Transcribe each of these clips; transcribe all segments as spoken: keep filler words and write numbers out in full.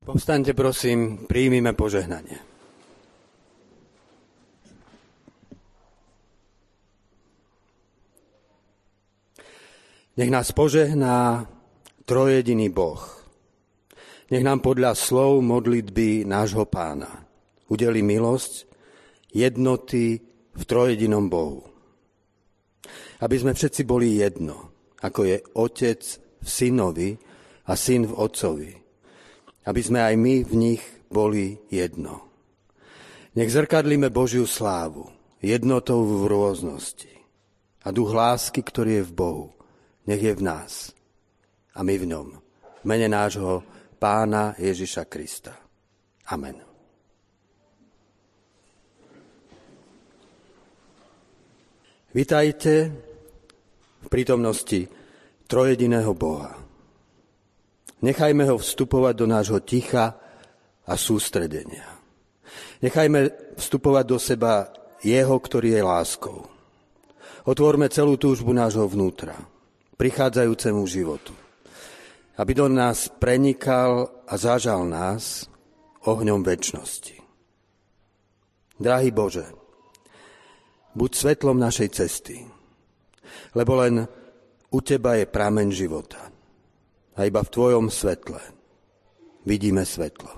Povstaňte, prosím, príjmime požehnanie. Nech nás požehná trojjediný Boh. Nech nám podľa slov modlitby nášho Pána udeli milosť jednoty v trojjedinom Bohu. Aby sme všetci boli jedno, ako je Otec v Synovi a Syn v Otcovi. Aby sme aj my v nich boli jedno. Nech zrkadlíme Božiu slávu, jednotou v rôznosti. A duch lásky, ktorý je v Bohu, nech je v nás. A my v ňom. V mene nášho Pána Ježiša Krista. Amen. Vitajte v prítomnosti trojjediného Boha. Nechajme ho vstupovať do nášho ticha a sústredenia. Nechajme vstupovať do seba jeho, ktorý je láskou. Otvorme celú túžbu nášho vnútra, prichádzajúcemu životu, aby do nás prenikal a zažal nás ohňom večnosti. Drahý Bože, buď svetlom našej cesty, lebo len u Teba je prameň života. A iba v Tvojom svetle vidíme svetlo.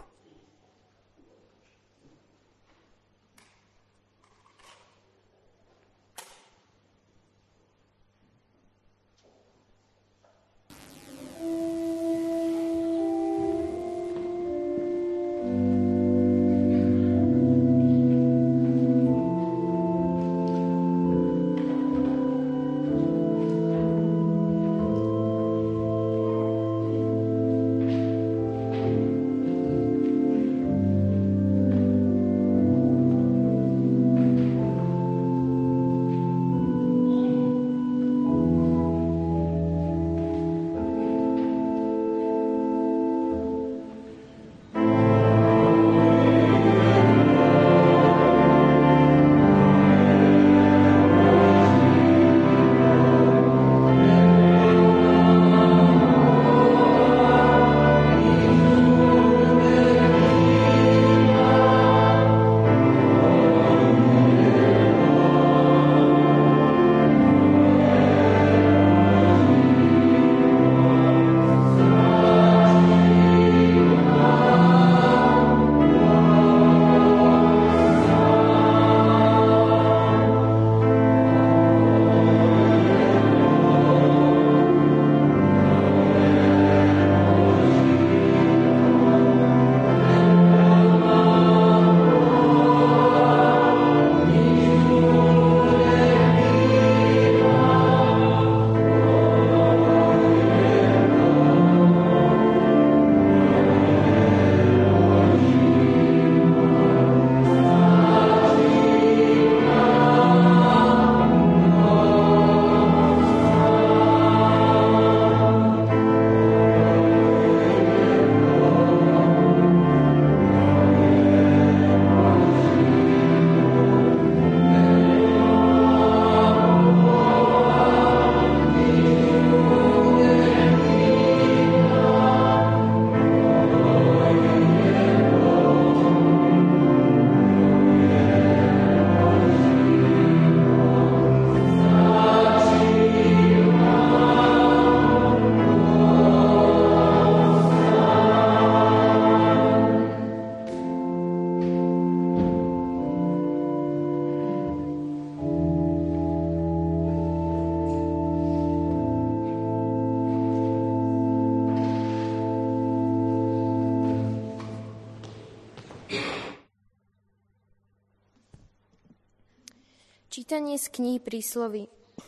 Čítanie z kníh Prísloví.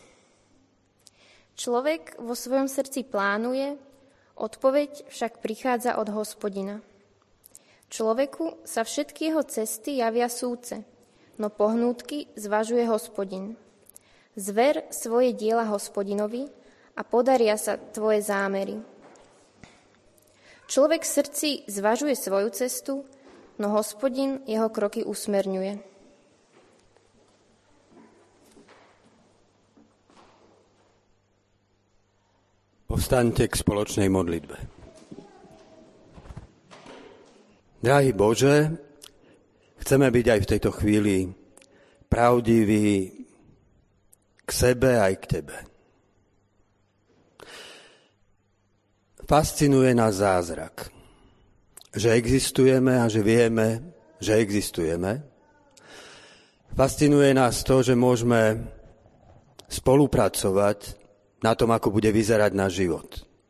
Človek vo svojom srdci plánuje, odpoveď však prichádza od Hospodina. Človeku sa všetky jeho cesty javia súce, no pohnútky zvažuje Hospodin. Zver svoje diela Hospodinovi a podaria sa tvoje zámery. Človek v srdci zvažuje svoju cestu, no Hospodin jeho kroky usmerňuje. Povstaňte k spoločnej modlitbe. Drahý Bože, chceme byť aj v tejto chvíli pravdiví k sebe aj k Tebe. Fascinuje nás zázrak, že existujeme a že vieme, že existujeme. Fascinuje nás to, že môžeme spolupracovať na tom, ako bude vyzerať náš život.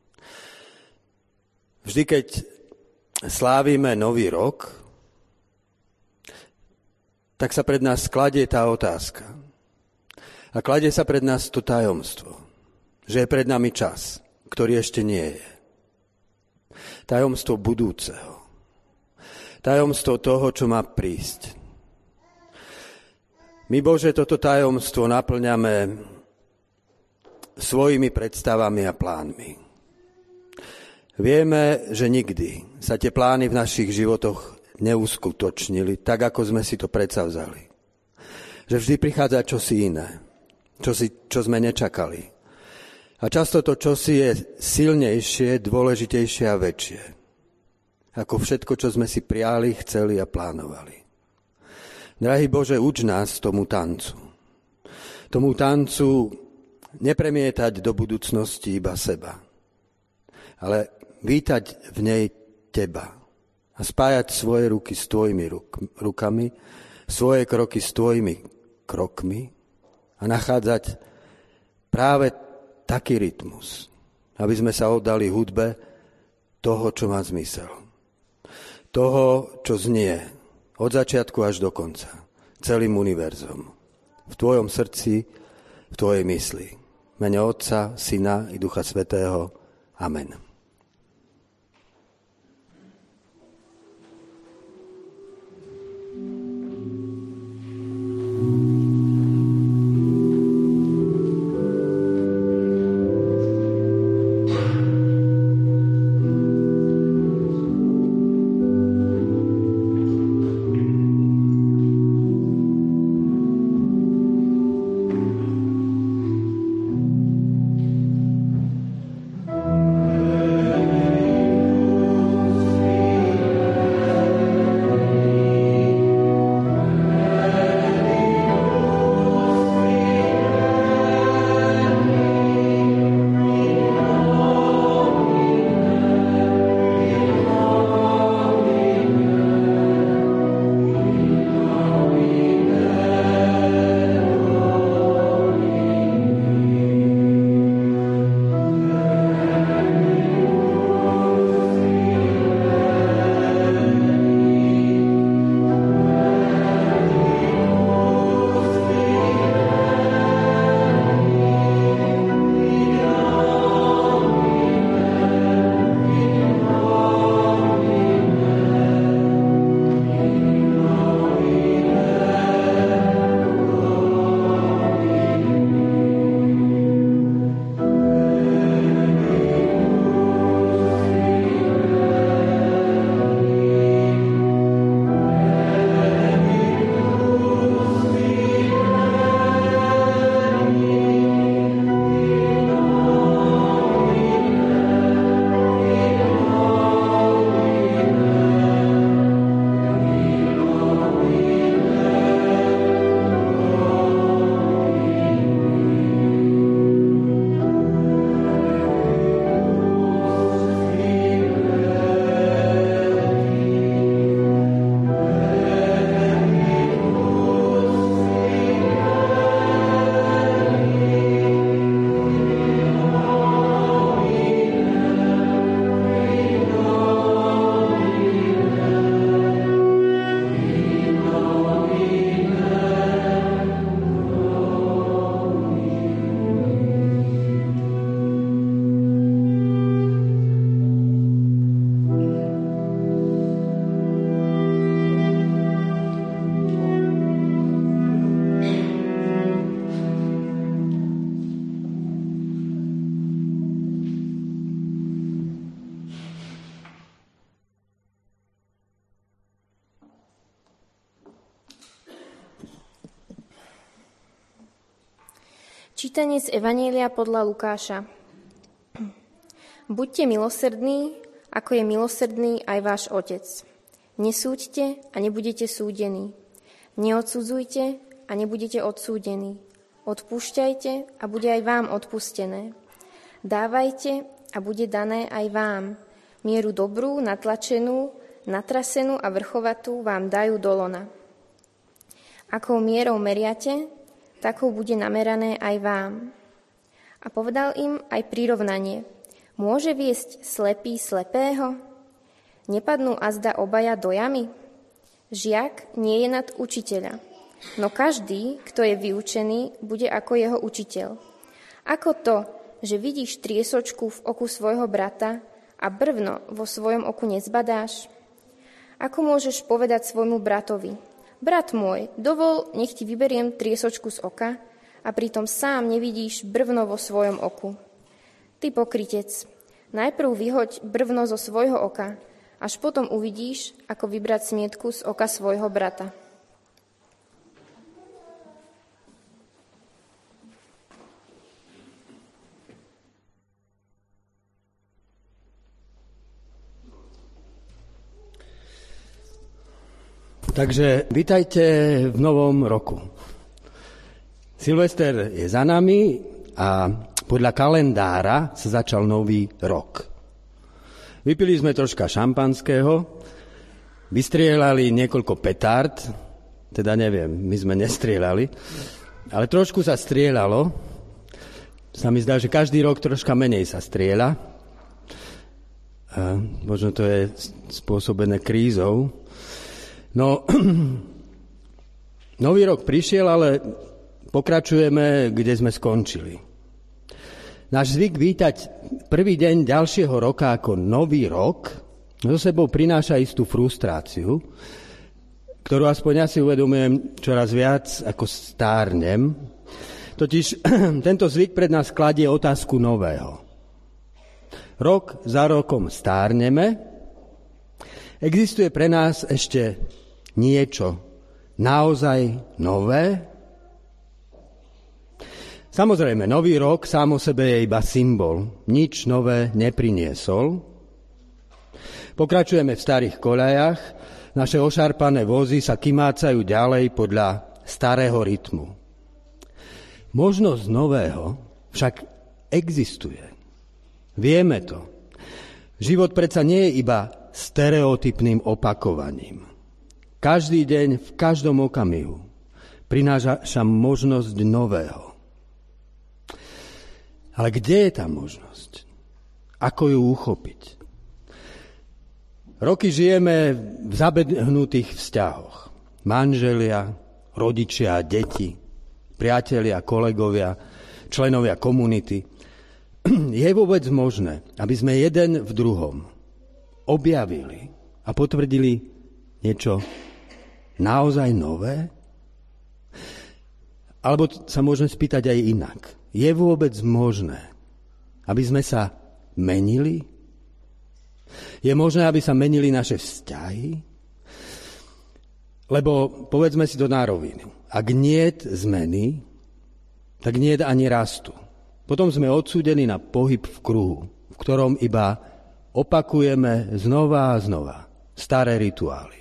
Vždy, keď slávime Nový rok, tak sa pred nás kladie tá otázka. A kladie sa pred nás to tajomstvo, že je pred nami čas, ktorý ešte nie je. Tajomstvo budúceho. Tajomstvo toho, čo má prísť. My, Bože, toto tajomstvo naplňame svojimi predstavami a plánmi. Vieme, že nikdy sa tie plány v našich životoch neuskutočnili tak, ako sme si to predsavzali. Že vždy prichádza čosi iné, čosi, čo sme nečakali. A často to čosi je silnejšie, dôležitejšie a väčšie. Ako všetko, čo sme si priali, chceli a plánovali. Drahý Bože, uč nás tomu tancu. Tomu tancu nepremietať do budúcnosti iba seba, ale vítať v nej Teba a spájať svoje ruky s Tvojimi ruk, rukami, svoje kroky s Tvojimi krokmi a nachádzať práve taký rytmus, aby sme sa oddali hudbe toho, čo má zmysel. Toho, čo znie od začiatku až do konca, celým univerzom. V Tvojom srdci, v Tvojej mysli. V mene Otca, Syna i Ducha Svätého. Amen. Čítanie z Evanjelia podľa Lukáša. Buďte milosrdní, ako je milosrdný aj váš Otec. Nesúďte a nebudete súdení. Neodsudzujte a nebudete odsúdení. Odpúšťajte a bude aj vám odpustené. Dávajte a bude dané aj vám. Mieru dobrú, natlačenú, natrasenú a vrchovatú vám dajú do lona. Akou mierou meriate, takou bude namerané aj vám. A povedal im aj prirovnanie. Môže viesť slepý slepého? Nepadnú azda obaja do jamy? Žiak nie je nad učiteľa, no každý, kto je vyučený, bude ako jeho učiteľ. Ako to, že vidíš triesočku v oku svojho brata a brvno vo svojom oku nezbadáš? Ako môžeš povedať svojmu bratovi, brat môj, dovol, nech ti vyberiem triesočku z oka, a pritom sám nevidíš brvno vo svojom oku? Ty pokrytec, najprv vyhoď brvno zo svojho oka, až potom uvidíš, ako vybrať smietku z oka svojho brata. Takže vítajte v novom roku. Silvester je za nami a podľa kalendára sa začal nový rok. Vypili sme troška šampanského, vystrieľali niekoľko petárd, teda neviem, my sme nestrieľali, ale trošku sa strieľalo. Sa mi zdá, že každý rok troška menej sa strieľa. A možno to je spôsobené krízou. No, nový rok prišiel, ale pokračujeme, kde sme skončili. Náš zvyk vítať prvý deň ďalšieho roka ako nový rok so sebou prináša istú frustráciu, ktorú aspoň ja si uvedomujem čoraz viac, ako stárnem. Totiž tento zvyk pred nás kladie otázku nového. Rok za rokom stárneme. Existuje pre nás ešte niečo naozaj nové? Samozrejme, nový rok sám o sebe je iba symbol. Nič nové nepriniesol. Pokračujeme v starých koľajach. Naše ošarpané vozy sa kymácajú ďalej podľa starého rytmu. Možnosť nového však existuje. Vieme to. Život predsa nie je iba stereotypným opakovaním. Každý deň, v každom okamihu prináša možnosť nového. Ale kde je tá možnosť? Ako ju uchopiť? Roky žijeme v zabehnutých vzťahoch. Manželia, rodičia, deti, priatelia, kolegovia, členovia komunity. Je vôbec možné, aby sme jeden v druhom objavili a potvrdili niečo naozaj nové? Alebo sa môžeme spýtať aj inak. Je vôbec možné, aby sme sa menili? Je možné, aby sa menili naše vzťahy? Lebo povedzme si to na rovinu. Ak niet zmeny, tak niet ani rastu. Potom sme odsúdení na pohyb v kruhu, v ktorom iba opakujeme znova a znova staré rituály.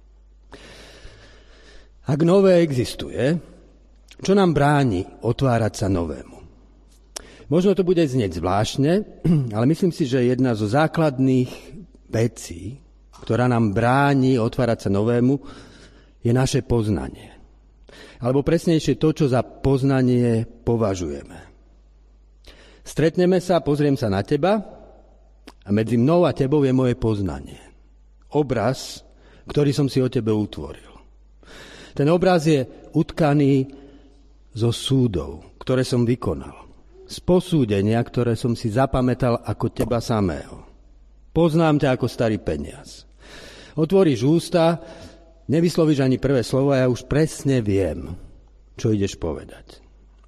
Ak nové existuje, čo nám bráni otvárať sa novému? Možno to bude znieť zvláštne, ale myslím si, že jedna zo základných vecí, ktorá nám bráni otvárať sa novému, je naše poznanie. Alebo presnejšie to, čo za poznanie považujeme. Stretneme sa, pozriem sa na teba a medzi mnou a tebou je moje poznanie. Obraz, ktorý som si o tebe utvoril. Ten obraz je utkaný zo súdov, ktoré som vykonal. Z posúdenia, ktoré som si zapamätal ako teba samého. Poznám ťa ako starý peniaz. Otvoríš ústa, nevyslovíš ani prvé slovo a ja už presne viem, čo ideš povedať.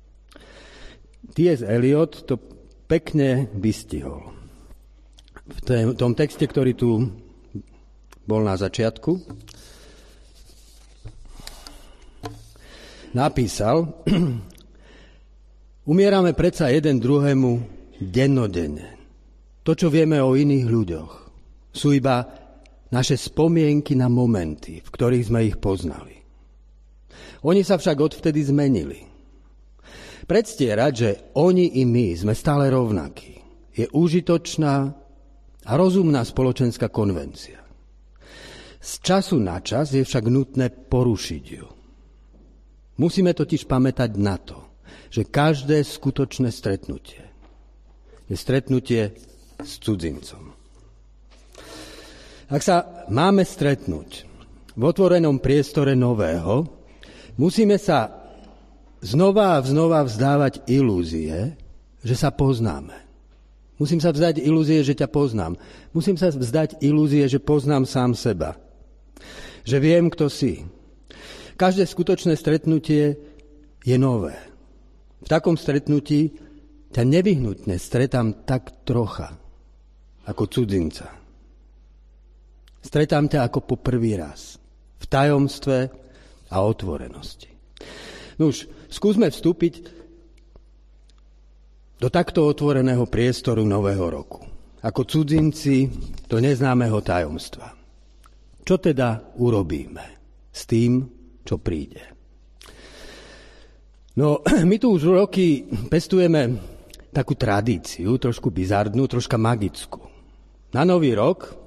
T S. Eliot to pekne vystihol. V tom texte, ktorý tu bol na začiatku, napísal: umierame predsa jeden druhému dennodenne. To, čo vieme o iných ľuďoch, sú iba naše spomienky na momenty, v ktorých sme ich poznali. Oni sa však odvtedy zmenili. Predstierať, že oni i my sme stále rovnakí, je užitočná a rozumná spoločenská konvencia. Z času na čas je však nutné porušiť ju. Musíme totiž pamätať na to, že každé skutočné stretnutie je stretnutie s cudzincom. Ak sa máme stretnúť v otvorenom priestore nového, musíme sa znova a znova vzdávať ilúzie, že sa poznáme. Musím sa vzdať ilúzie, že ťa poznám. Musím sa vzdať ilúzie, že poznám sám seba. Že viem, kto si. Každé skutočné stretnutie je nové. V takom stretnutí ťa nevyhnutne stretám tak trocha, ako cudzinca. Stretám ťa ako po prvý raz, v tajomstve a otvorenosti. Nuž, skúsme vstúpiť do takto otvoreného priestoru nového roku, ako cudzinci do neznámeho tajomstva. Čo teda urobíme s tým, čo príde? No, my tu už roky pestujeme takú tradíciu, trošku bizardnú, troška magickú. Na Nový rok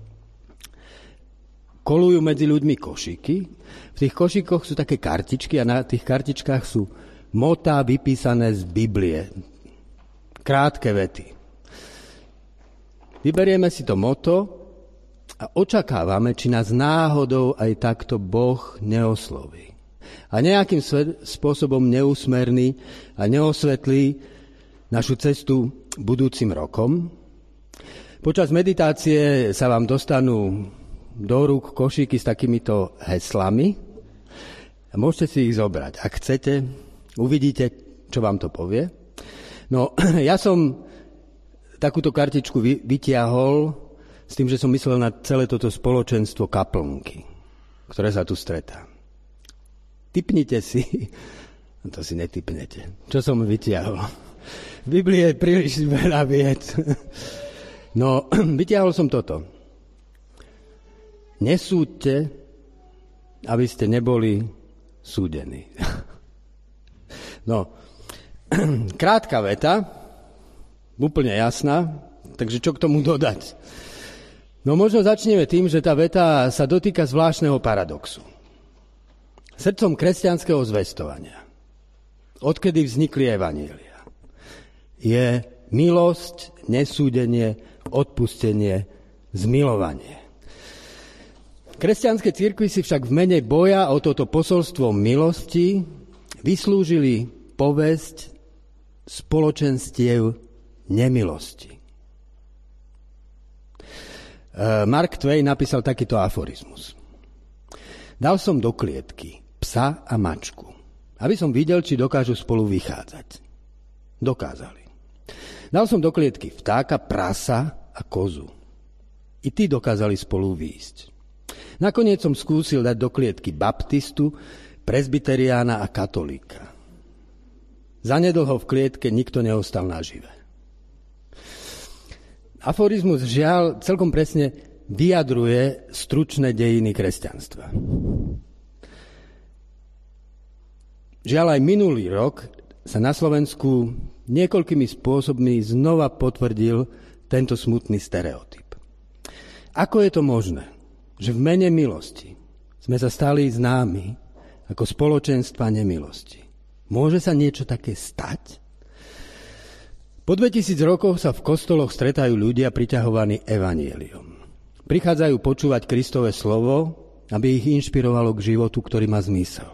kolujú medzi ľuďmi košíky. V tých košíkoch sú také kartičky a na tých kartičkách sú motá vypísané z Biblie. Krátke vety. Vyberieme si to moto a očakávame, či nás náhodou aj takto Boh neosloví. A nejakým spôsobom neusmerní a neosvetlí našu cestu budúcim rokom. Počas meditácie sa vám dostanú do rúk košíky s takýmito heslami. Môžete si ich zobrať. Ak chcete, uvidíte, čo vám to povie. No, ja som takúto kartičku vytiahol s tým, že som myslel na celé toto spoločenstvo kaplnky, ktoré sa tu stretá. Tipnite si, to si netipnete, čo som vytiahol. V Biblii je príliš veľa vied. No, vytiahol som toto. Nesúďte, aby ste neboli súdení. No, krátka veta, úplne jasná, takže čo k tomu dodať? No možno začneme tým, že tá veta sa dotýka zvláštneho paradoxu. Srdcom kresťanského zvestovania, odkedy vznikli evanjelia, je milosť, nesúdenie, odpustenie, zmilovanie. Kresťanské cirkvi si však v mene boja o toto posolstvo milosti vyslúžili povesť spoločenstiev nemilosti. Mark Twain napísal takýto aforizmus. Dal som do klietky psa a mačku, aby som videl, či dokážu spolu vychádzať. Dokázali. Dal som do klietky vtáka, prasa a kozu. I tí dokázali spolu výjsť. Nakoniec som skúsil dať do klietky baptistu, presbyteriána a katolíka. Zanedlho v klietke nikto neostal nažive. Aforizmus žiaľ celkom presne vyjadruje stručné dejiny kresťanstva. Žiaľ aj minulý rok sa na Slovensku niekoľkými spôsobmi znova potvrdil tento smutný stereotyp. Ako je to možné, že v mene milosti sme sa stali známi ako spoločenstva nemilosti? Môže sa niečo také stať? Po dvetisíc rokoch sa v kostoloch stretajú ľudia priťahovaní evanjeliom. Prichádzajú počúvať Kristove slovo, aby ich inšpirovalo k životu, ktorý má zmysel.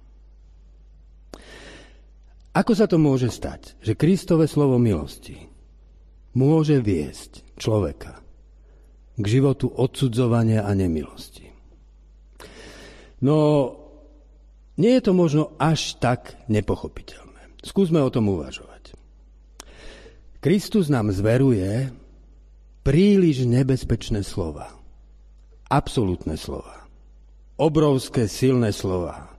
Ako sa to môže stať, že Kristove slovo milosti môže viesť človeka k životu odsudzovania a nemilosti? No, nie je to možno až tak nepochopiteľné. Skúsme o tom uvažovať. Kristus nám zveruje príliš nebezpečné slova. Absolútne slova. Obrovské, silné slova.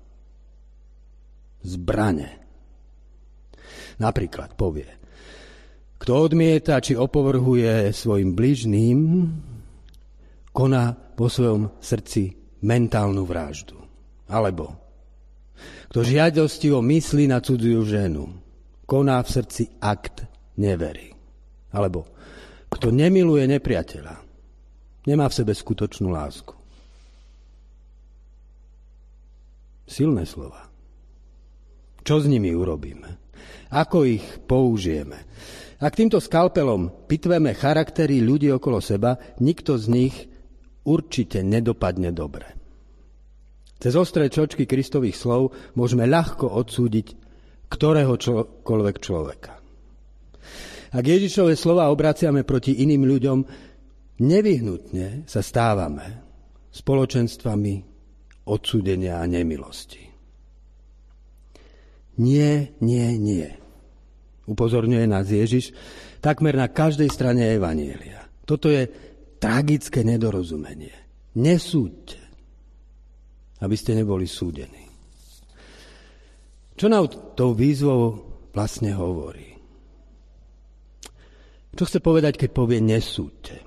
Zbrane. Napríklad povie, kto odmieta či opovrhuje svojim bližným, koná vo svojom srdci mentálnu vraždu. Alebo kto žiadostivo myslí na cudziu ženu, koná v srdci akt nevery. Alebo kto nemiluje nepriateľa, nemá v sebe skutočnú lásku. Silné slova. Čo s nimi urobíme? Ako ich použijeme? Ak týmto skalpelom pitveme charaktery ľudí okolo seba, nikto z nich určite nedopadne dobre. Cez ostré čočky Kristových slov môžeme ľahko odsúdiť ktoréhokoľvek človeka. Ak Ježišove slova obraciame proti iným ľuďom, nevyhnutne sa stávame spoločenstvami odsúdenia a nemilosti. Nie, nie, nie. Upozorňuje nás Ježiš takmer na každej strane evanjelia. Toto je tragické nedorozumenie. Nesúďte, aby ste neboli súdení. Čo nám tou výzvou vlastne hovorí? Čo chce povedať, keď povie nesúďte?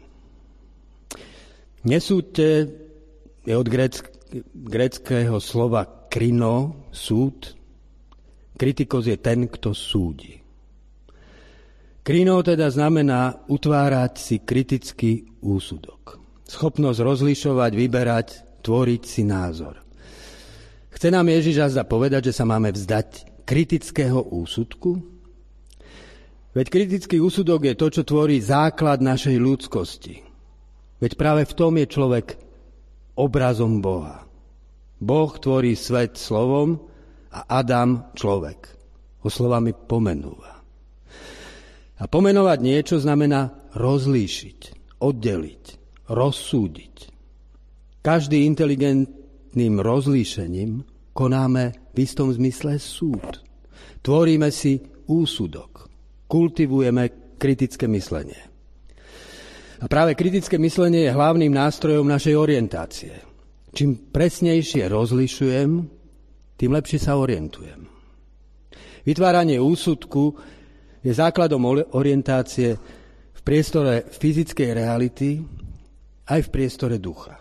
Nesúďte je od gréck, gréckého slova krino, súd. Kritikos je ten, kto súdi. Krino teda znamená utvárať si kritický úsudok. Schopnosť rozlišovať, vyberať, tvoriť si názor. Chce nám Ježiš azda povedať, že sa máme vzdať kritického úsudku? Veď kritický úsudok je to, čo tvorí základ našej ľudskosti. Veď práve v tom je človek obrazom Boha. Boh tvorí svet slovom a Adam človek. Ho slovami pomenúva. A pomenovať niečo znamená rozlíšiť, oddeliť, rozsúdiť. Každý inteligentným rozlíšením konáme v istom zmysle súd. Tvoríme si úsudok. Kultivujeme kritické myslenie. A práve kritické myslenie je hlavným nástrojom našej orientácie. Čím presnejšie rozlišujem, tým lepšie sa orientujem. Vytváranie úsudku je základom orientácie v priestore fyzickej reality aj v priestore ducha.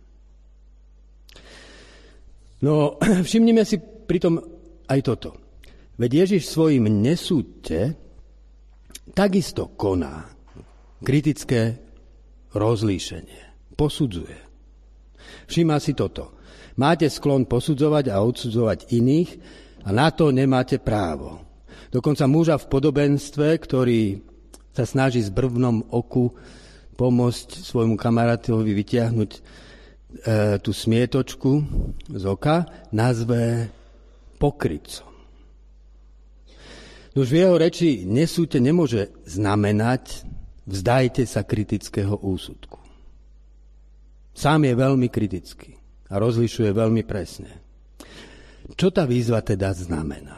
No, všimnime si pritom aj toto. Veď Ježiš svojim nesúďte takisto koná kritické rozlíšenie. Posudzuje. Všimá si toto. Máte sklon posudzovať a odsudzovať iných a na to nemáte právo. Dokonca muža v podobenstve, ktorý sa snaží z brvnom oku pomôcť svojmu kamarátovi vytiahnuť e, tú smietočku z oka, nazve pokrytcom. Už v jeho reči nesúďte nemôže znamenať vzdajte sa kritického úsudku. Sám je veľmi kritický a rozlišuje veľmi presne. Čo tá výzva teda znamená?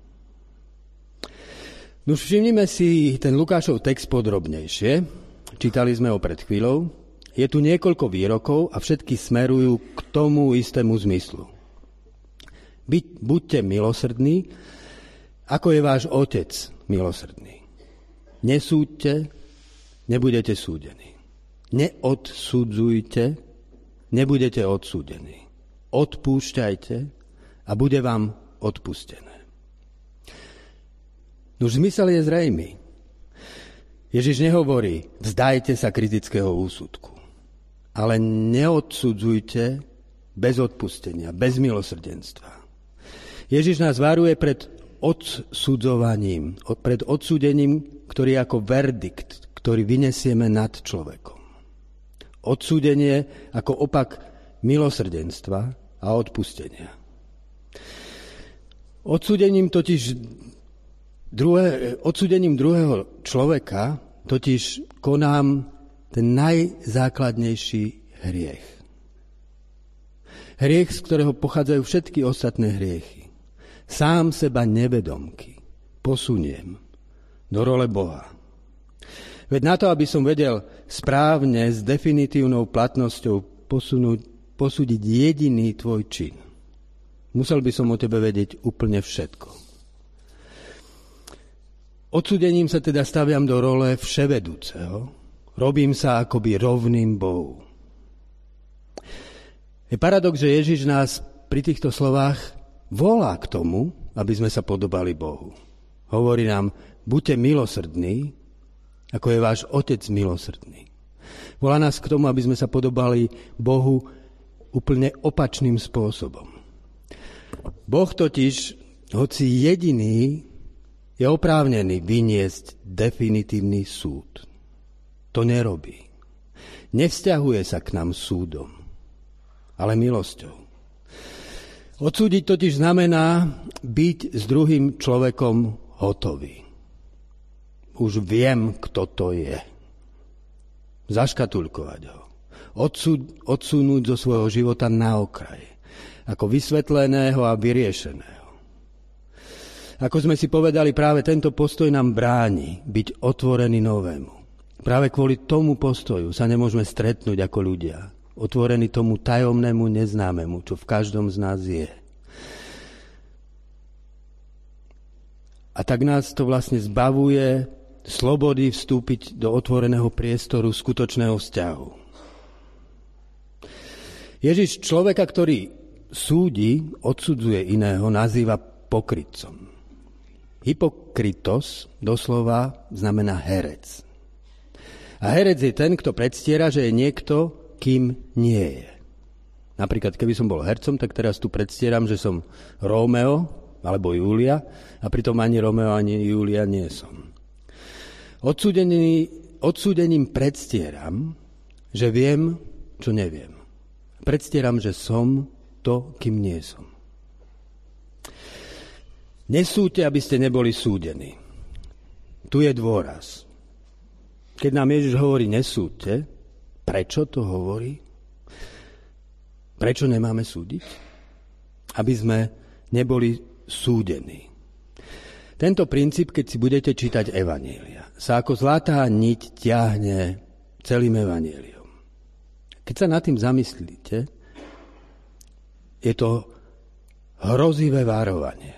No všimnime si ten Lukášov text podrobnejšie. Čítali sme ho pred chvíľou. Je tu niekoľko výrokov a všetky smerujú k tomu istému zmyslu. Byť, buďte milosrdní, ako je váš Otec milosrdný. Nesúďte, nebudete súdení. Neodsudzujte, nebudete odsúdení. Odpúšťajte a bude vám odpustené. Už zmysel je zrejmý. Ježiš nehovorí, vzdajte sa kritického úsudku, ale neodsudzujte bez odpustenia, bez milosrdenstva. Ježiš nás varuje pred odsudzovaním, pred odsúdením, ktorý je ako verdikt, ktorý vynesieme nad človekom. Odsúdenie ako opak milosrdenstva a odpustenia. Odsúdením totiž druhé, odsúdením druhého človeka totiž konám ten najzákladnejší hriech. Hriech, z ktorého pochádzajú všetky ostatné hriechy. Sám seba nevedomky posuniem do role Boha. Veď na to, aby som vedel správne s definitívnou platnosťou posunúť, posúdiť jediný tvoj čin, musel by som o tebe vedieť úplne všetko. Odsúdením sa teda staviam do role vševedúceho. Robím sa akoby rovným Bohu. Je paradox, že Ježiš nás pri týchto slovách volá k tomu, aby sme sa podobali Bohu. Hovorí nám, buďte milosrdní, ako je váš Otec milosrdný. Volá nás k tomu, aby sme sa podobali Bohu úplne opačným spôsobom. Boh totiž, hoci jediný, je oprávnený vyniesť definitívny súd. To nerobí. Nevzťahuje sa k nám súdom, ale milosťou. Odsúdiť totiž znamená byť s druhým človekom hotový. Už viem, kto to je. Zaškatulkovať ho. Odsud, odsunúť zo svojho života na okraj. Ako vysvetleného a vyriešeného. Ako sme si povedali, práve tento postoj nám bráni byť otvorený novému. Práve kvôli tomu postoju sa nemôžeme stretnúť ako ľudia. Otvorený tomu tajomnému neznámemu, čo v každom z nás je. A tak nás to vlastne zbavuje slobody vstúpiť do otvoreného priestoru skutočného vzťahu. Ježiš človeka, ktorý súdi, odsudzuje iného, nazýva pokrytcom. Hypokritos doslova znamená herec. A herec je ten, kto predstiera, že je niekto, kým nie je. Napríklad, keby som bol hercom, tak teraz tu predstieram, že som Rómeo alebo Júlia a pritom ani Rómeo, ani Júlia nie som. Odsúdený, odsúdením predstieram, že viem, čo neviem. Predstieram, že som to, kým nie som. Nesúďte, aby ste neboli súdení. Tu je dôraz. Keď nám Ježiš hovorí nesúďte, prečo to hovorí? Prečo nemáme súdiť? Aby sme neboli súdení. Tento princíp, keď si budete čítať evanjelia, sa ako zlatá niť ťahne celým evanjeliom. Keď sa nad tým zamyslíte, je to hrozivé varovanie.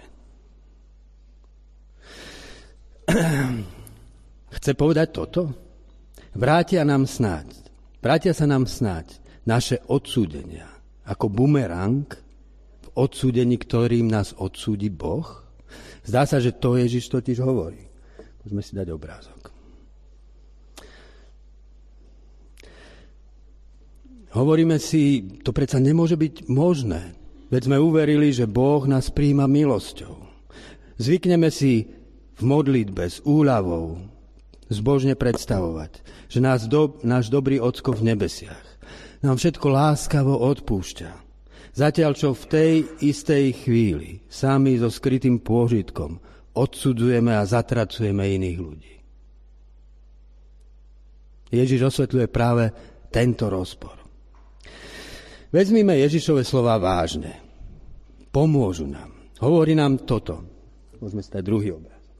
Chce povedať toto? Vrátia nám snáď, vrátia sa nám snáď naše odsúdenia ako bumerang v odsúdení, ktorým nás odsúdi Boh. Zdá sa, že to Ježiš totiž hovorí. Môžeme si dať obrázok. Hovoríme si, to predsa nemôže byť možné. Veď sme uverili, že Boh nás prijíma milosťou. Zvykneme si v modlitbe s úľavou zbožne predstavovať, že nás do, náš dobrý Ocko v nebesiach nám všetko láskavo odpúšťa. Zatiaľ, čo v tej istej chvíli sami so skrytým pôžitkom odsudzujeme a zatracujeme iných ľudí. Ježiš osvetľuje práve tento rozpor. Vezmime Ježišove slová vážne. Pomôžu nám. Hovorí nám toto. Môžeme si dať druhý obrázok.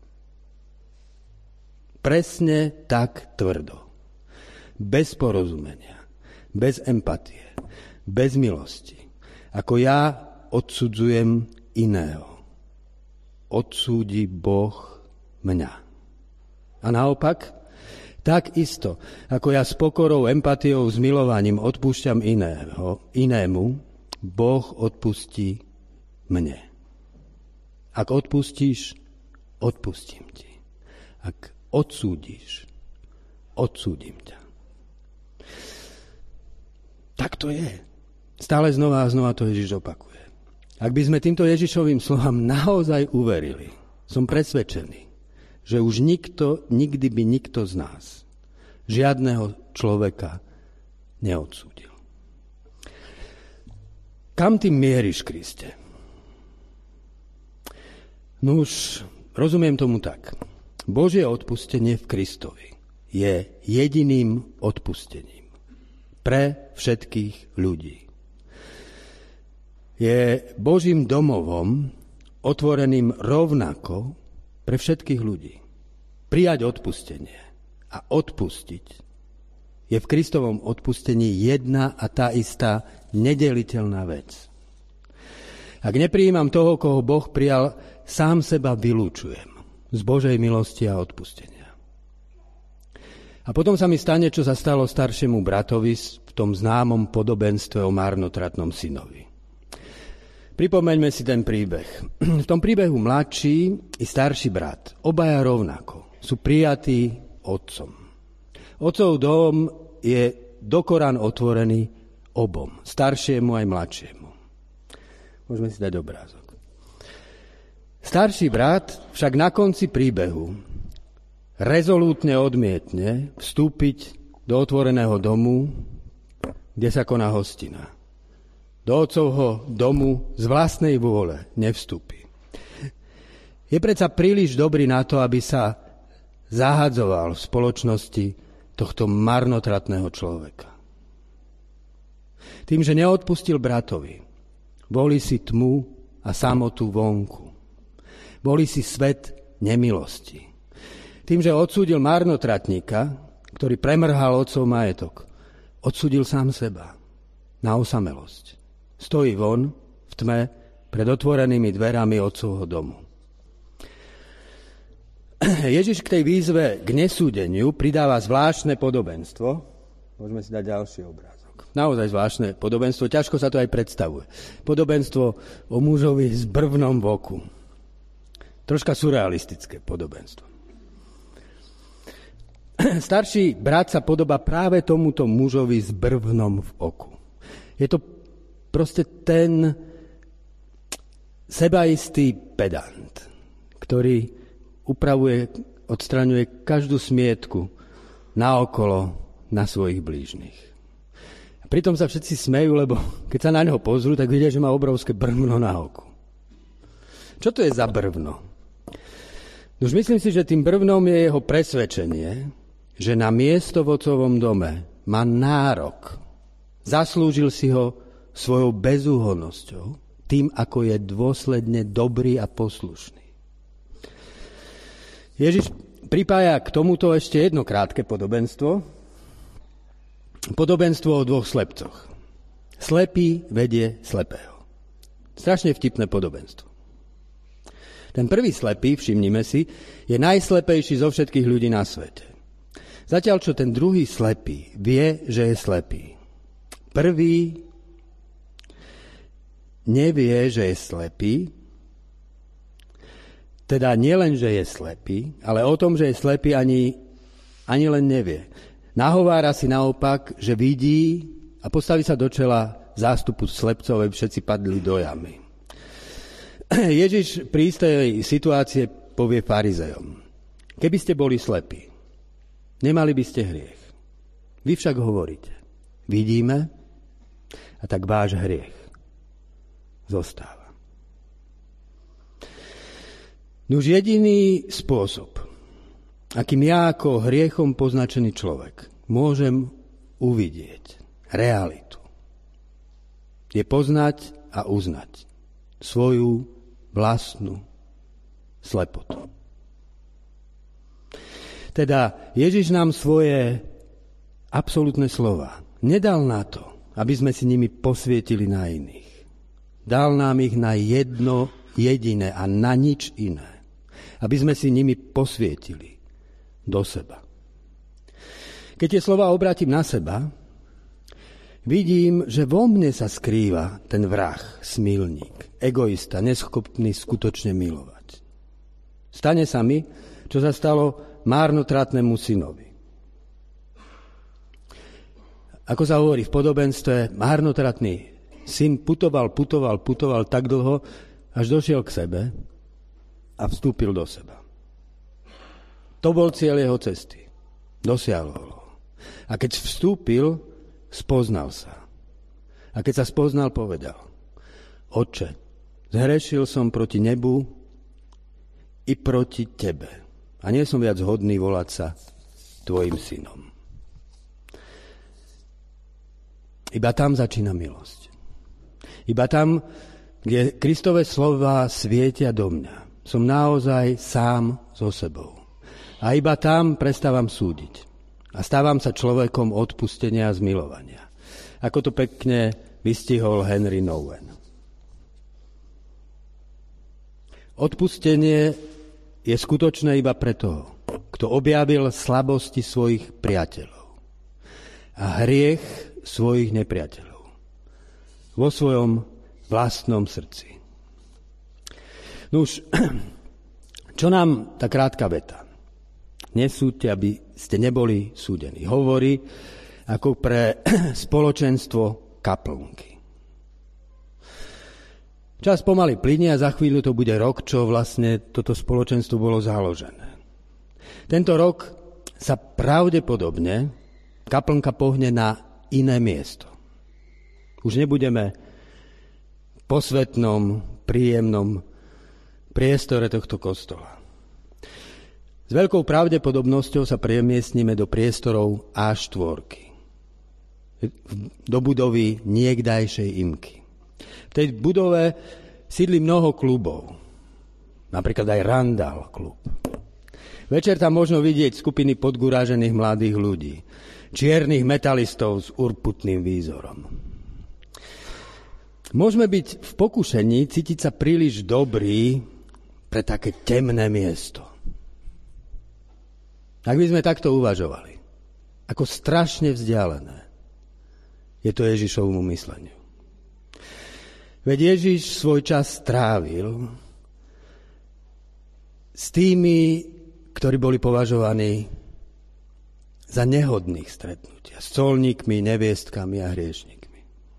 Presne tak tvrdo. Bez porozumenia. Bez empatie. Bez milosti. Ako ja odsudzujem iného. Odsúdi Boh mňa. A naopak, tak isto, ako ja s pokorou, empatiou, zmilovaním odpúšťam iného, inému, Boh odpustí mne. Ak odpustíš, odpustím ti. Ak odsúdiš, odsúdim ťa. Tak to je. Stále znova a znova to Ježiš opakuje. Ak by sme týmto Ježišovým slovám naozaj uverili, som presvedčený, že už nikto, nikdy by nikto z nás žiadneho človeka neodsúdil. Kam ty mieríš, Kriste? No už rozumiem tomu tak. Božie odpustenie v Kristovi je jediným odpustením pre všetkých ľudí. Je Božím domovom otvoreným rovnako pre všetkých ľudí. Prijať odpustenie a odpustiť je v Kristovom odpustení jedna a tá istá nedeliteľná vec. Ak neprijímam toho, koho Boh prijal, sám seba vylúčujem z Božej milosti a odpustenia. A potom sa mi stane, čo sa stalo staršiemu bratovi v tom známom podobenstve o marnotratnom synovi. Pripomeňme si ten príbeh. V tom príbehu mladší i starší brat, obaja rovnako, sú prijatí otcom. Otcov dom je dokorán otvorený obom, staršiemu aj mladšiemu. Môžeme si dať obrázok. Starší brat však na konci príbehu rezolútne odmietne vstúpiť do otvoreného domu, kde sa koná hostina. Do otcovho domu z vlastnej vôle nevstúpi. Je predsa príliš dobrý na to, aby sa zahadzoval v spoločnosti tohto marnotratného človeka. Tým, že neodpustil bratovi, volí si tmu a samotu vonku. Volí si svet nemilosti. Tým, že odsúdil marnotratníka, ktorý premrhal otcov majetok, odsúdil sám seba na osamelosť. Stojí von v tme pred otvorenými dverami otcovho domu. Ježiš k tej výzve k nesúdeniu pridáva zvláštne podobenstvo. Môžeme si dať ďalší obrázok. Naozaj zvláštne podobenstvo, ťažko sa to aj predstavuje. Podobenstvo o mužovi s brvnom v oku. Troška surrealistické podobenstvo. Starší brat sa podobá práve tomuto mužovi s brvnom v oku. Je to proste ten sebaistý pedant, ktorý upravuje, odstraňuje každú smietku naokolo na svojich blížnych. A pritom sa všetci smejú, lebo keď sa na neho pozrú, tak vidia, že má obrovské brvno na oku. Čo to je za brvno? Už myslím si, že tým brvnom je jeho presvedčenie, že na miesto v otcovom dome má nárok. Zaslúžil si ho svojou bezúhonnosťou, tým, ako je dôsledne dobrý a poslušný. Ježiš pripája k tomuto ešte jedno krátke podobenstvo. Podobenstvo o dvoch slepcoch. Slepý vedie slepého. Strašne vtipné podobenstvo. Ten prvý slepý, všimnime si, je najslepejší zo všetkých ľudí na svete. Zatiaľ, čo ten druhý slepý vie, že je slepý. Prvý nevie, že je slepý, teda nielen, že je slepý, ale o tom, že je slepý, ani, ani len nevie. Nahovára si naopak, že vidí a postaví sa do čela zástupu slepcov, aby všetci padli do jamy. Ježiš pri istej situácie povie farizejom: keby ste boli slepí, nemali by ste hriech. Vy však hovoríte: vidíme, a tak váš hriech zostáva. Nuž jediný spôsob, akým ja ako hriechom poznačený človek môžem uvidieť realitu, je poznať a uznať svoju vlastnú slepotu. Teda Ježiš nám svoje absolútne slova nedal na to, aby sme si nimi posvietili na iných. Dal nám ich na jedno jediné a na nič iné, aby sme si nimi posvietili do seba. Keď tie slova obrátim na seba, vidím, že vo mne sa skrýva ten vrah, smilník, egoista, neschopný skutočne milovať. Stane sa mi, čo sa stalo márnotratnému synovi. Ako sa hovorí v podobenstve, márnotratný syn putoval, putoval, putoval tak dlho, až došiel k sebe a vstúpil do seba. To bol cieľ jeho cesty. Dosiahol ho. A keď vstúpil, spoznal sa. A keď sa spoznal, povedal: Otče, zhrešil som proti nebu i proti tebe. A nie som viac hodný volať sa tvojim synom. Iba tam začína milosť. Iba tam, kde Kristove slová svietia do mňa, som naozaj sám so sebou. A iba tam prestávam súdiť. A stávam sa človekom odpustenia a zmilovania. Ako to pekne vystihol Henry Nouwen. Odpustenie je skutočné iba pre toho, kto objavil slabosti svojich priateľov. A hriech svojich nepriateľov. Vo svojom vlastnom srdci. Nuž, čo nám tá krátka veta? Nesúďte, aby ste neboli súdení. Hovorí ako pre spoločenstvo kaplnky. Čas pomaly plynie a za chvíľu to bude rok, čo vlastne toto spoločenstvo bolo založené. Tento rok sa pravdepodobne kaplnka pohne na iné miesto. Už nebudeme v posvetnom, príjemnom priestore tohto kostola. S veľkou pravdepodobnosťou sa premiestnime do priestorov á štyri, do budovy niekdajšej Imky. V tej budove sídli mnoho klubov, napríklad aj Randall klub. Večer tam možno vidieť skupiny podgurážených mladých ľudí, čiernych metalistov s urputným výzorom. Môžeme byť v pokušení cítiť sa príliš dobrý pre také temné miesto. Ak by sme takto uvažovali, ako strašne vzdialené je to Ježišovmu mysleniu. Veď Ježiš svoj čas strávil s tými, ktorí boli považovaní za nehodných stretnutia, s colníkmi, neviestkami a hriešnikmi.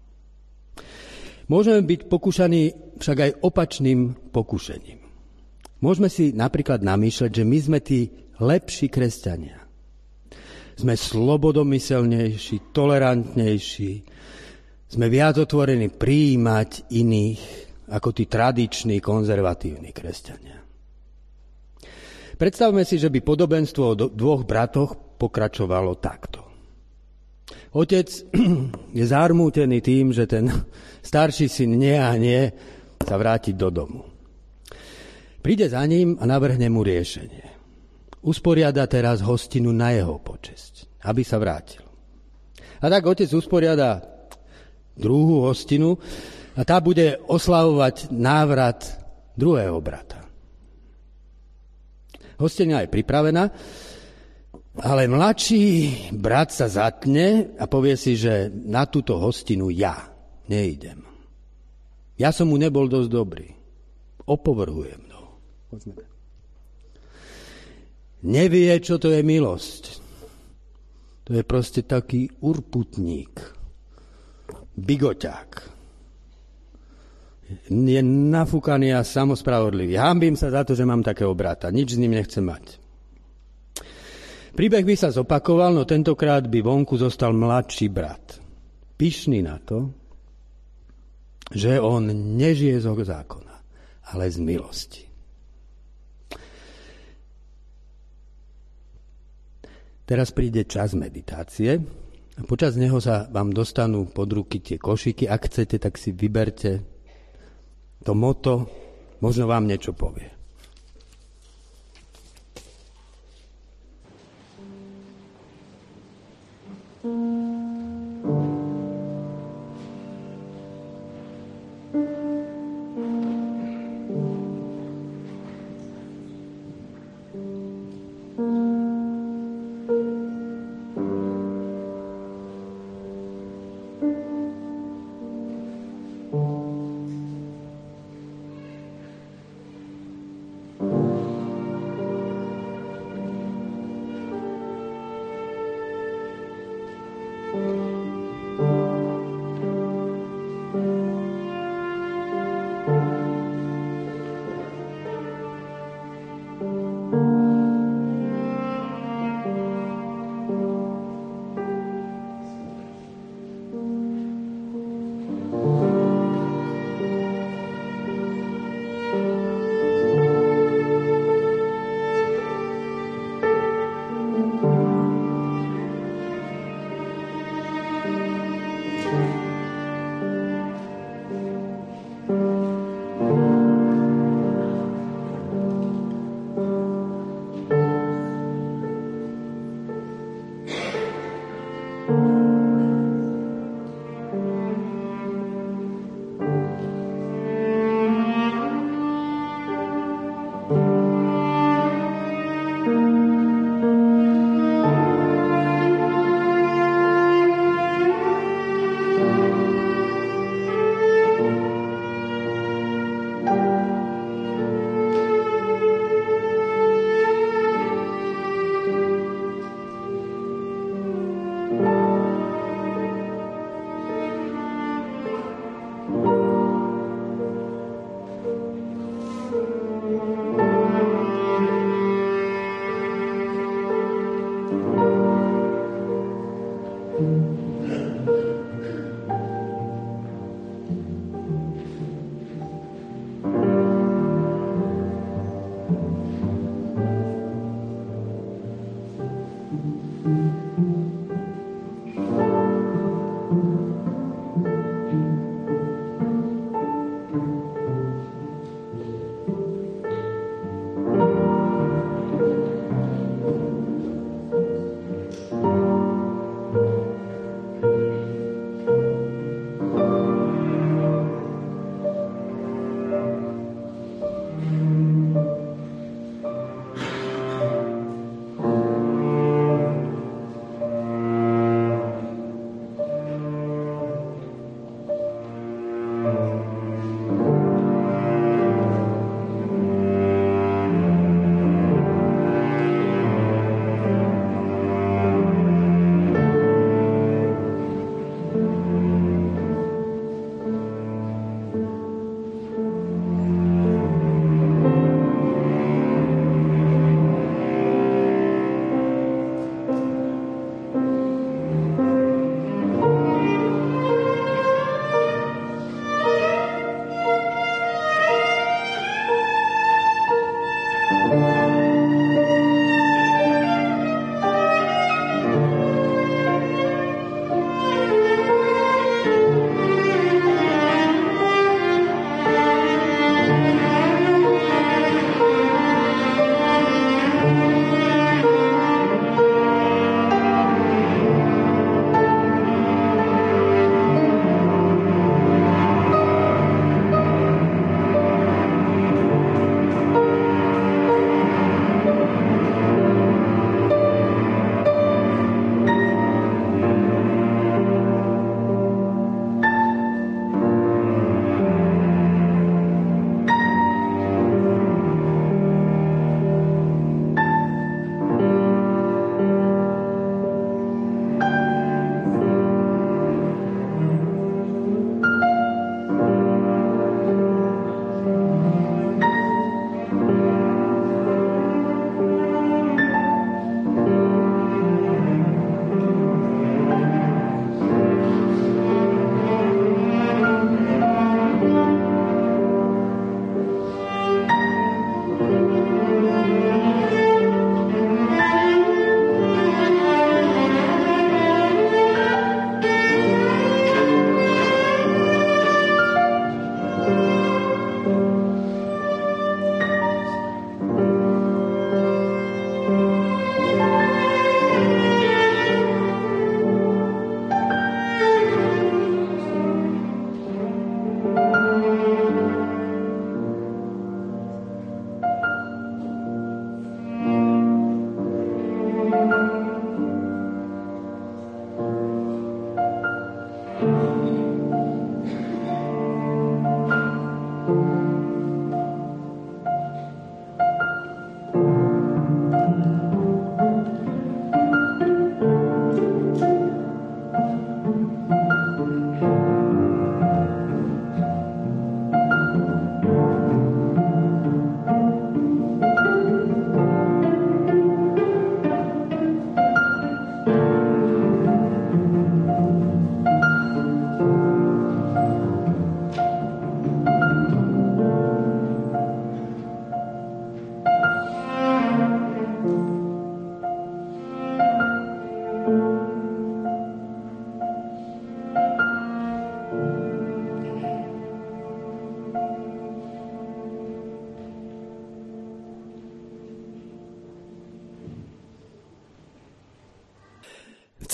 Môžeme byť pokúšaní však aj opačným pokušením. Môžeme si napríklad namýšľať, že my sme tí lepší kresťania. Sme slobodomyselnejší, tolerantnejší, sme viac otvorení prijímať iných ako tí tradiční, konzervatívni kresťania. Predstavme si, že by podobenstvo o dvoch bratoch pokračovalo takto. Otec je zarmútený tým, že ten starší syn nie a nie sa vráti do domu. Príde za ním a navrhne mu riešenie. Usporiada teraz hostinu na jeho počesť, aby sa vrátil. A tak otec usporiada druhú hostinu a tá bude oslavovať návrat druhého brata. Hostina je pripravená, ale mladší brat sa zatne a povie si, že na túto hostinu ja neidem. Ja som mu nebol dosť dobrý. Opovrhuje mnou. Nevie, čo to je milosť. To je proste taký urputník. Bigoťák. Je nafúkaný a samospravodlivý. Hanbím sa za to, že mám takého brata. Nič s ním nechcem mať. Príbeh by sa zopakoval, no tentokrát by vonku zostal mladší brat. Pyšný na to, že on nežije zo zákona, ale z milosti. Teraz príde čas meditácie. A počas neho sa vám dostanú pod ruky tie košíky. Ak chcete, tak si vyberte to motto, možno vám niečo povie.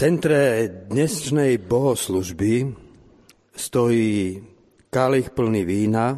centre dnešnej bohoslužby stojí kalich plný vína,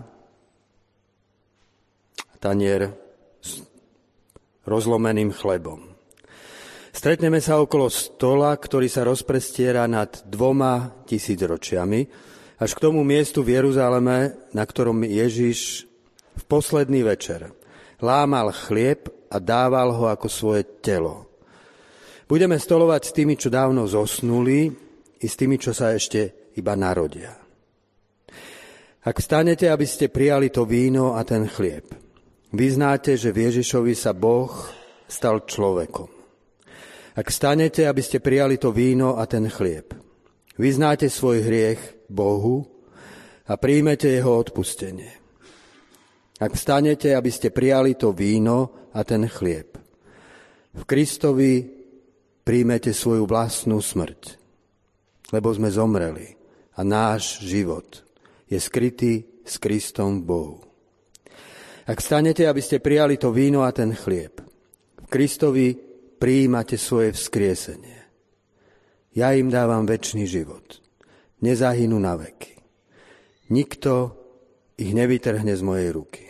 tanier s rozlomeným chlebom. Stretneme sa okolo stola, ktorý sa rozprestiera nad dvoma tisícročiami, až k tomu miestu v Jeruzaleme, na ktorom Ježiš v posledný večer lámal chlieb a dával ho ako svoje telo. Budeme stolovať s tými, čo dávno zosnuli, i s tými, čo sa ešte iba narodia. Ak vstanete, aby ste prijali to víno a ten chlieb, vyznáte, že v Ježišovi sa Boh stal človekom. Ak vstanete, aby ste prijali to víno a ten chlieb, vyznáte svoj hriech Bohu a príjmete jeho odpustenie. Ak vstanete, aby ste prijali to víno a ten chlieb, v Kristovi príjmete svoju vlastnú smrť, lebo sme zomreli a náš život je skrytý s Kristom v Bohu. Ak vstanete, aby ste prijali to víno a ten chlieb, v Kristovi prijímate svoje vzkriesenie. Ja im dávam večný život. Nezahynú na veky. Nikto ich nevytrhne z mojej ruky.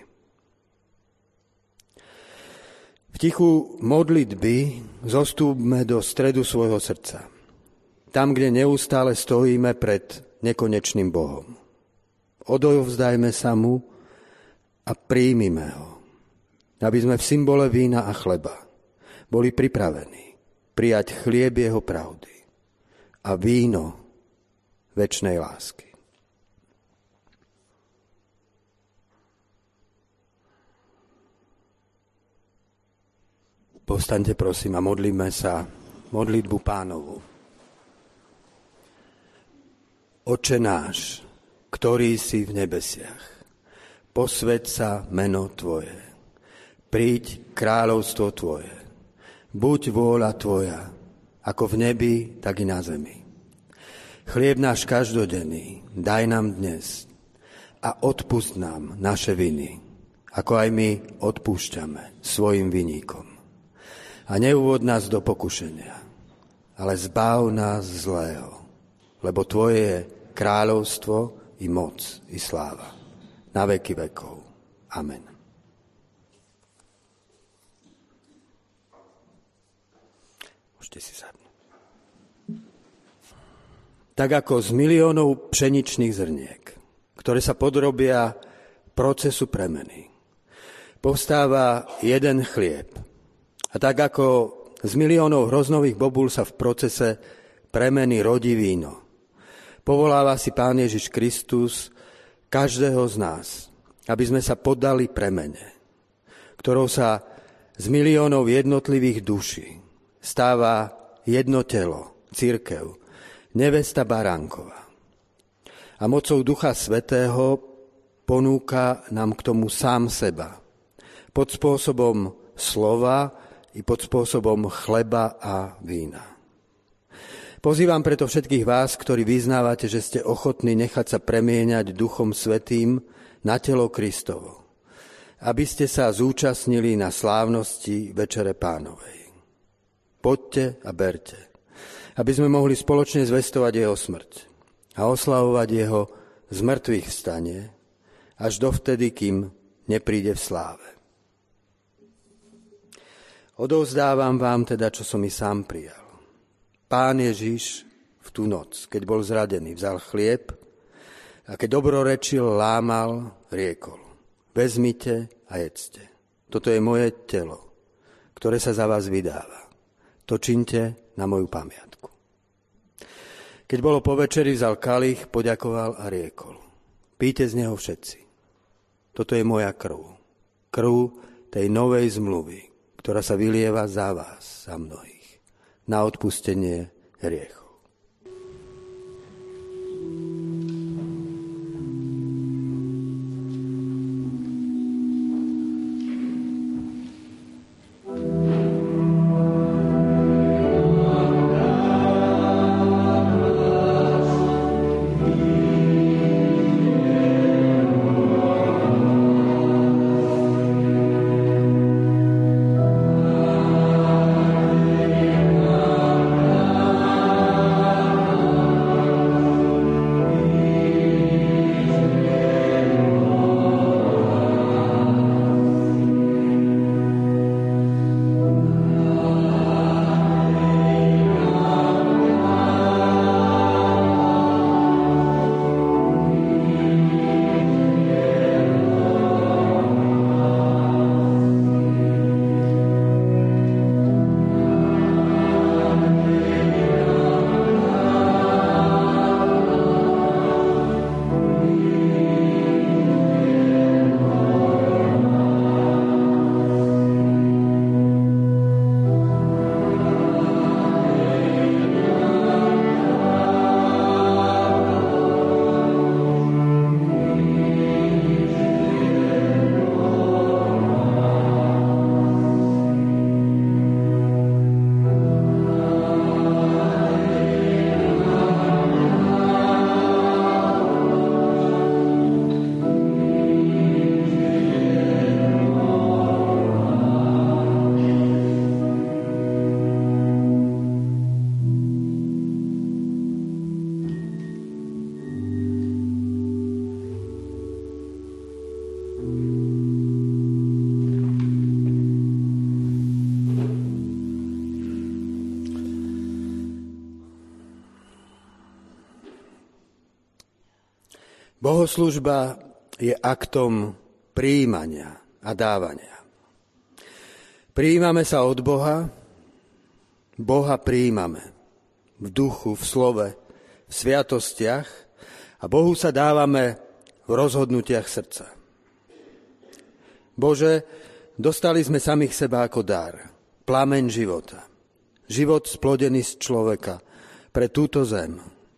V tichu modlitby zostúpme do stredu svojho srdca. Tam, kde neustále stojíme pred nekonečným Bohom. Odovzdajme sa mu a príjmime ho. Aby sme v symbole vína a chleba boli pripravení prijať chlieb jeho pravdy a víno večnej lásky. Povstaňte prosím a modlíme sa modlitbu Pánovu. Oče náš, ktorý si v nebesiach, posväť sa meno Tvoje, príď kráľovstvo Tvoje, buď vôľa Tvoja, ako v nebi, tak i na zemi. Chlieb náš každodenný daj nám dnes a odpusť nám naše viny, ako aj my odpúšťame svojim viníkom. A neuvod nás do pokušenia, ale zbav nás zlého, lebo Tvoje je kráľovstvo i moc i sláva na veky vekov. Amen. Môžete si sadnúť. Tak ako z miliónov pšeničných zrniek, ktoré sa podrobia procesu premeny, povstáva jeden chlieb. A tak ako z miliónov hroznových bobúl sa v procese premeny rodí víno, povoláva si Pán Ježiš Kristus každého z nás, aby sme sa poddali premene, ktorou sa z miliónov jednotlivých duší stáva jedno telo, cirkev, nevesta Baránkova. A mocou Ducha Svätého ponúka nám k tomu sám seba, pod spôsobom slova i pod spôsobom chleba a vína. Pozývam preto všetkých vás, ktorí vyznávate, že ste ochotní nechať sa premieňať Duchom Svätým na telo Kristovo, aby ste sa zúčastnili na slávnosti Večere Pánovej. Poďte a berte, aby sme mohli spoločne zvestovať jeho smrť a oslavovať jeho zmrtvých vstanie, až dovtedy, kým nepríde v sláve. Odovzdávam vám teda, čo som i sám prijal. Pán Ježiš v tú noc, keď bol zradený, vzal chlieb a keď dobrorečil, lámal, riekol: vezmite a jedzte. Toto je moje telo, ktoré sa za vás vydáva. To činte na moju pamiatku. Keď bolo po večeri, vzal kalich, poďakoval a riekol: píte z neho všetci. Toto je moja krv. Krv tej novej zmluvy, ktorá sa vylieva za vás, za mnohých, na odpustenie hriechov. Amen. Bohoslužba je aktom prijímania a dávania. Prijímame sa od Boha, Boha prijímame v duchu, v slove, v sviatostiach a Bohu sa dávame v rozhodnutiach srdca. Bože, dostali sme samých seba ako dar, plameň života, život splodený z človeka pre túto zem,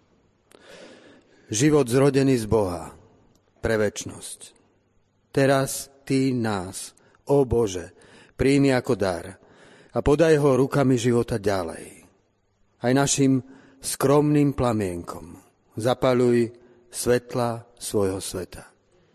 život zrodený z Boha pre večnosť. Teraz Ty nás, ó Bože, príjmi ako dar a podaj ho rukami života ďalej. Aj našim skromným plamienkom zapaľuj svetla svojho sveta.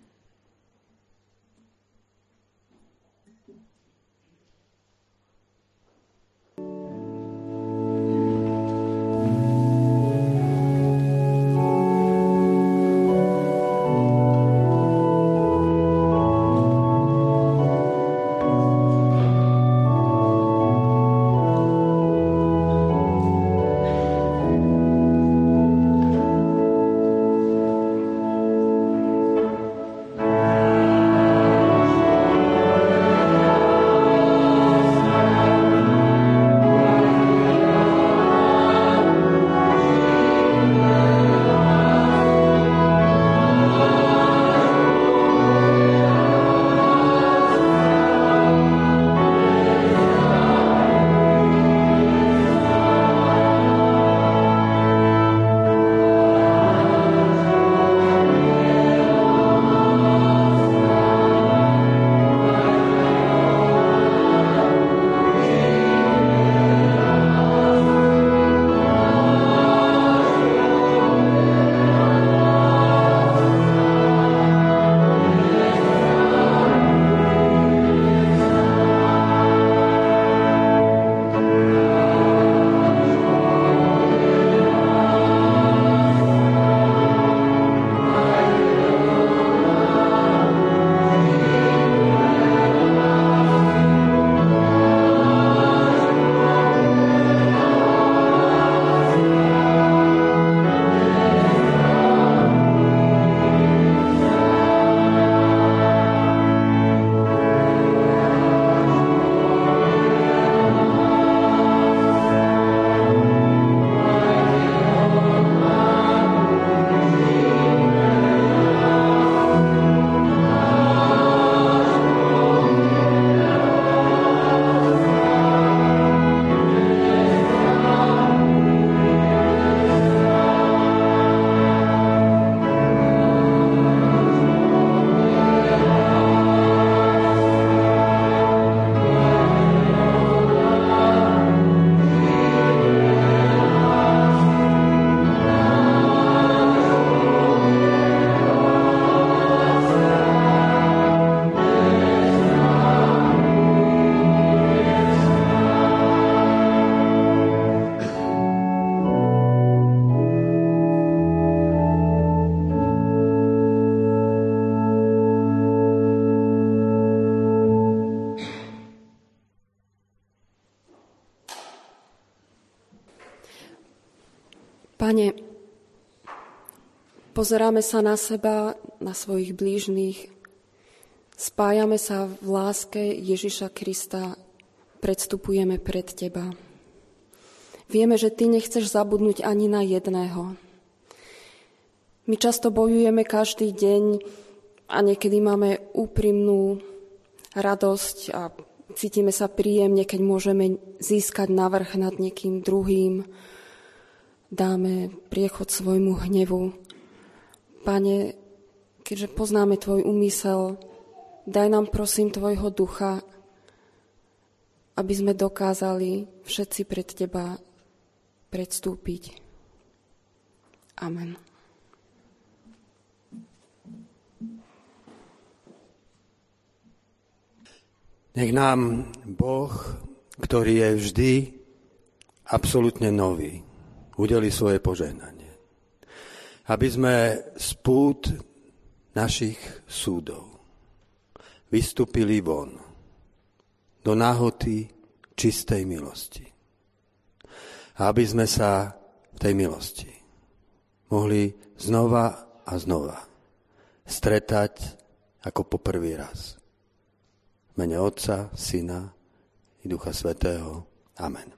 Pane, pozeráme sa na seba, na svojich blížnych, spájame sa v láske Ježiša Krista, predstupujeme pred Teba. Vieme, že Ty nechceš zabudnúť ani na jedného. My často bojujeme každý deň a niekedy máme úprimnú radosť a cítime sa príjemne, keď môžeme získať navrch nad niekým druhým. Dáme priechod svojmu hnevu. Pane, keďže poznáme Tvoj úmysel, daj nám prosím Tvojho ducha, aby sme dokázali všetci pred Teba predstúpiť. Amen. Nech nám Boh, ktorý je vždy absolútne nový, udeli svoje požehnanie. Aby sme z pút našich súdov vystúpili von do náhoty čistej milosti. A aby sme sa v tej milosti mohli znova a znova stretať ako po prvý raz. V mene Otca, Syna i Ducha Svätého. Amen.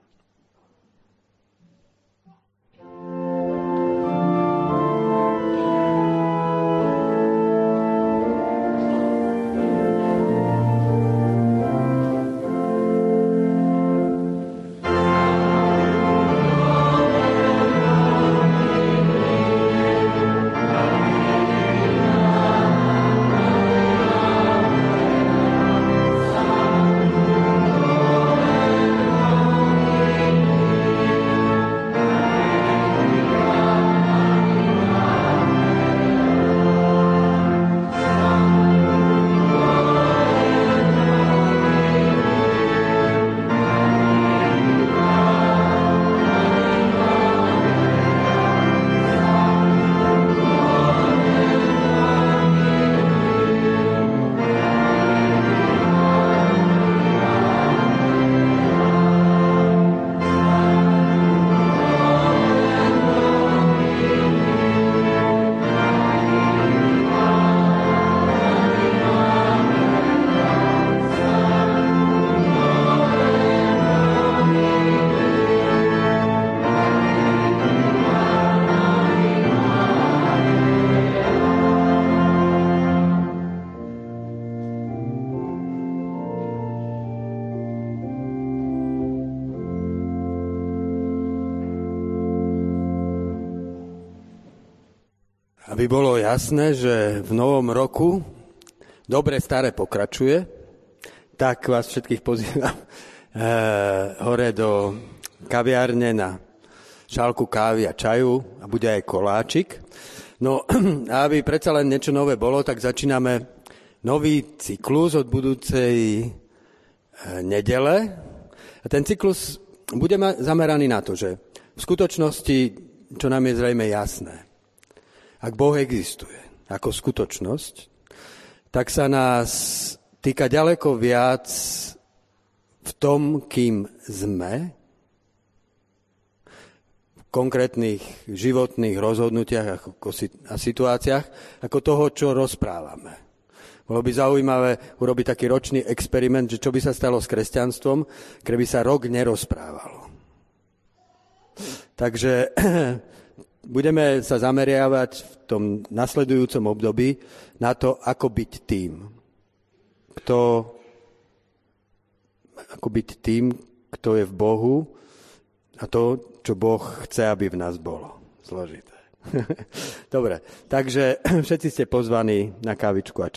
Aby bolo jasné, že v novom roku dobre staré pokračuje, tak vás všetkých pozývam e, hore do kaviárne na šálku kávy a čaju a bude aj koláčik. No a aby predsa len niečo nové bolo, tak začíname nový cyklus od budúcej e, nedele. A ten cyklus bude zameraný na to, že v skutočnosti, čo nám je zrejme jasné, ak Boh existuje ako skutočnosť, tak sa nás týka ďaleko viac v tom, kým sme, v konkrétnych životných rozhodnutiach a situáciách, ako toho, čo rozprávame. Bolo by zaujímavé urobiť taký ročný experiment, že čo by sa stalo s kresťanstvom, keby sa rok nerozprávalo. Takže budeme sa zameriavať v tom nasledujúcom období na to, ako byť tým. Kto, ako byť tým, kto je v Bohu a to, čo Boh chce, aby v nás bolo. Zložité. Dobre, takže všetci ste pozvaní na kávičku a